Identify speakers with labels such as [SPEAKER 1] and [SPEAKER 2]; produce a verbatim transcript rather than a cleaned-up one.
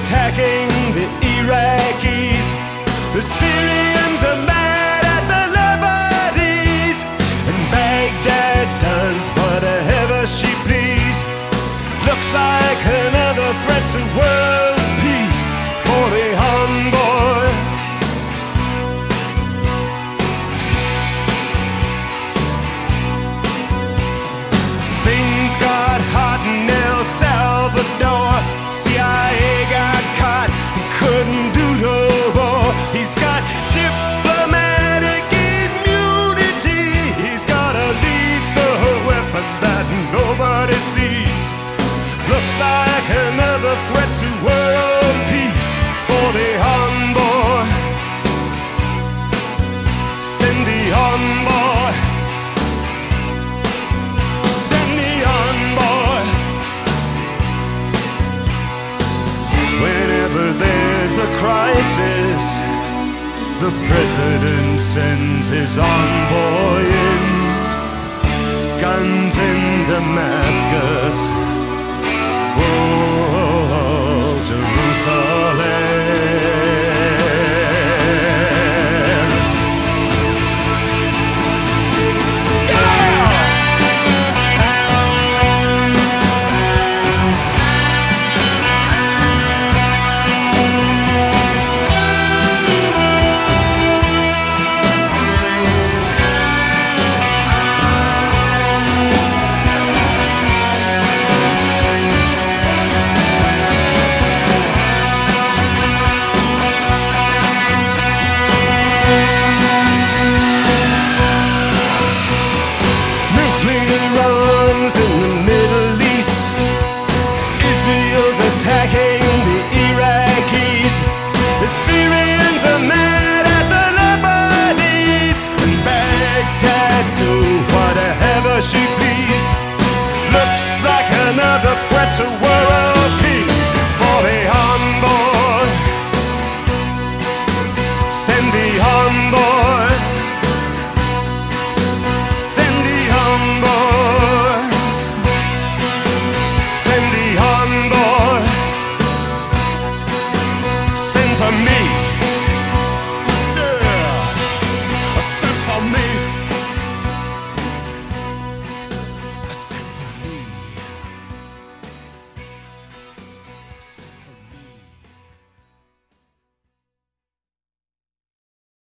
[SPEAKER 1] attacking the Iraqis. The Syrians are mad at the Lebanese, and Baghdad does whatever she please. Looks like another threat to world peace for the envoy. Things got hot in El Salvador. C I A got caught and couldn't do no more. He's got diplomatic immunity. He's got a lethal weapon that nobody sees. Looks like another threat to world peace for the envoy. Send the envoy. Send the envoy. Whenever there's a crisis, the president sends his envoy in. Guns in Damascus,